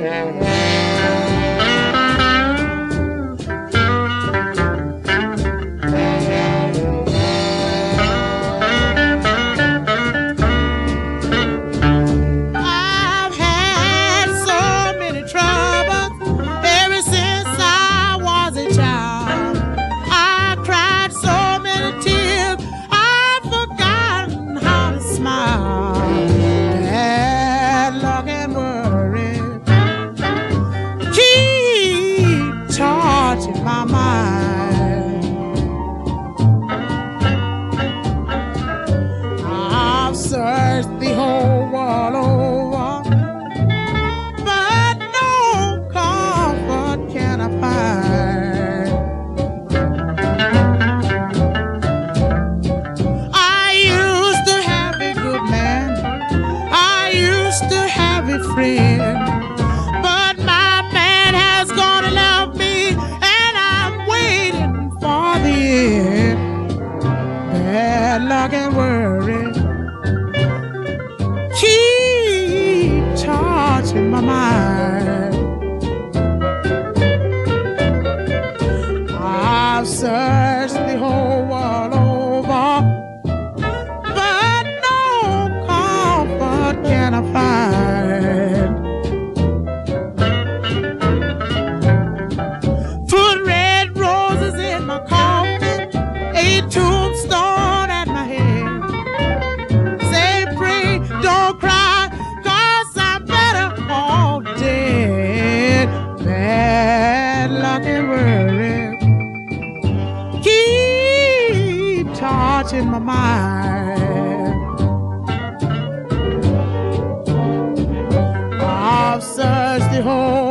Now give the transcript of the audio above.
I've had so many troubles ever since I was a child. I cried so many tears, I've forgotten how to smile. Bad luck and worry keep charging my mind. I've searched the whole world over, but no comfort can I find. I used to have a good man, I used to have a friend, but my man has gone and left me, and I'm waiting for the end. Bad luck and worry keep charging my mind. I've searched the whole world over, but no comfort can I find. Put red roses in my coffin, a tombstone at my head. Say, pray, don't cry, 'cause I'm better all dead. Bad luck and worry keep charging my mind. I've searched the whole